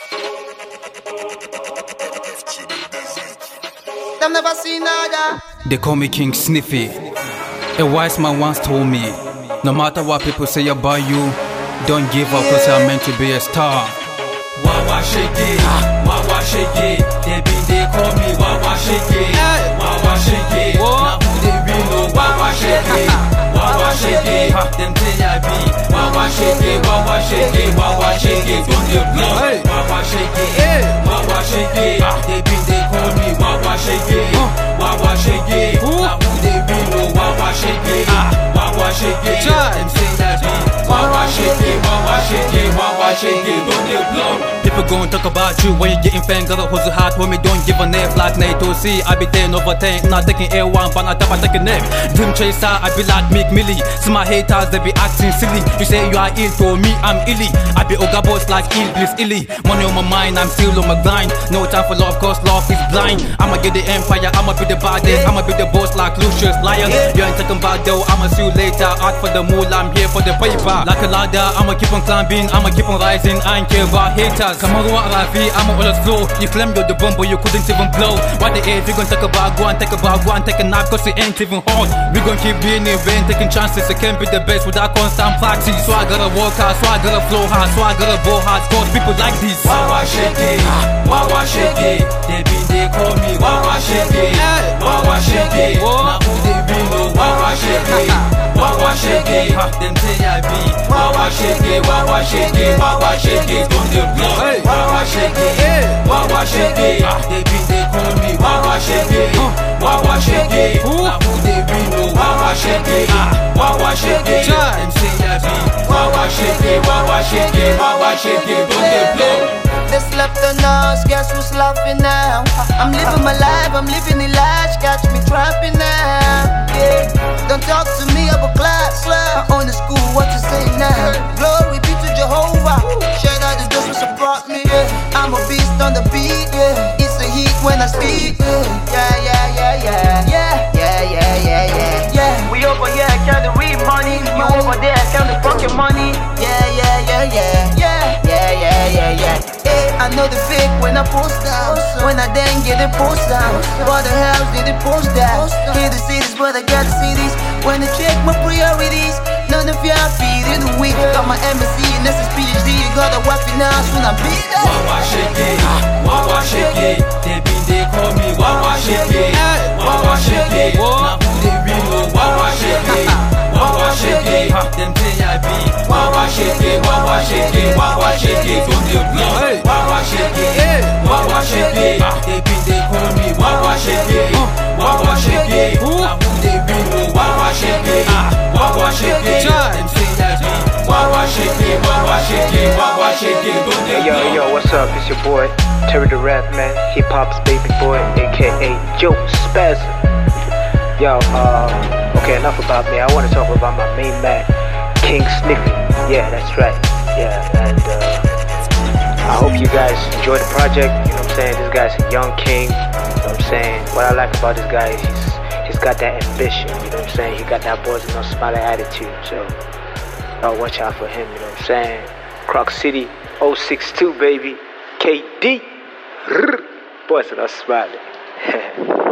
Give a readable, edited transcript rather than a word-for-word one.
Them never seen nada. They call me King Sniffy. A wise man once told me, no matter what people say about you, don't give up cause you're meant to be a star. Wawa shake it, wawa shake it. They call me Wawa shake it, Wawa shake it. Now who they be know Wawa shake it, Wawa shake it. Them say I be Wawa shake it, Wawa shake it, Wawa shake it. Don't they blow? Wawa shake it, Wawa shake it. They call me Wawa shake it, Wawa shake it. Now who they be know Wawa shake it, Wawa shake it. Them say I be Wawa shake it, Wawa shake it, Wawa shake it. Don't they blow? People gon' talk about you when you getting fame. Gotta hustle hard, homie, don't give a name. Like NATO C, I be 10 over 10. Not taking A1, but not about taking name. Dream chaser, I be like Mick Millie. See my haters, they be acting silly. You say you are ill, to me, I'm illy. I be Oga boss like ill, bliss illy. Money on my mind, I'm still on my grind. No time for love, cause love is blind. I'ma get the empire, I'ma be the baddest. I'ma be the boss like Lucius Lion. You ain't talking about though, I'ma see you later. Out for the moolah, I'm here for the paper. Like a ladder, I'ma keep on climbing, I'ma keep on rising. I ain't care about haters. Come on, Rafi, I'm on the flow. You claim you're the bomb, but you couldn't even blow. What the if you gon' talk about go and take a nap, cause it ain't even hard. We gon' keep being in vain, taking chances. I can't be the best without constant practice. So I gotta work hard, so I gotta flow hard, so I gotta ball hard, cause people like this. Wawa shake it, Wawa shake it. They call me Wawa shake it, Wawa shake it. Now who they be know Wawa shake it, Wawa shake it. Them say I be Wawa shake it, Wawa shake it, Wawa shake it. Don't they blow? Wawa shake it, Wawa shake it. They call me Wawa shake it, Wawa shake it. Now who they be know Wawa shake it, Wawa shake it. Them say I be Wawa shake it, Wawa shake it, Wawa shake it. Don't they blow? They slept on us, guess who's laughing now? I'm living my life, I'm living it large, catch me trapping now. Yeah, don't talk to me about class, I own the school, what you say now? Glory be to Jehovah, share out the dust which brought me. Yeah, I'm a beast on the beat, yeah. It's a heat when I speak, yeah. We over here count the real money, you over there count the fucking money. Yeah. I know the fake when I post out. When I then get it post out. What the hell did it post out? Hear the cities, but I got the cities. When I check my priorities, none of y'all feeding the weak. Got my MSc and that's his PhD. Got a weapon now, soon I beat it. Wawa shake it, Wawa shake it. They call me Wawa shake it, Wawa shake it. Now who they be know Wawa shake it, Wawa shake it. Them say I be Wawa shake it, Wawa shake it, Wawa shake it. Don't they blow? Wawa shake it, Wawa shake it. They call me Wawa shake it, Wawa shake it. Now who they be know Wawa shake it, Wawa shake it. Them say I be Wawa shake it, Wawa shake it, Wawa shake it. Don't they blow? Hey yo, what's up? It's your boy Terry the Rap Man, hip hop's baby boy, aka Joe Spazza. Yo, okay, enough about me. I want to talk about my main man, King Sniffy. Yeah, that's right. Yeah, and I hope you guys enjoy the project. You know what I'm saying? This guy's a young king. You know what I'm saying? What I like about this guy is he's got that ambition. You know what I'm saying? He got that boys and no smiley attitude. So, I'll watch out for him. You know what I'm saying? Croc City 062, baby. KD. Boys and no smiley.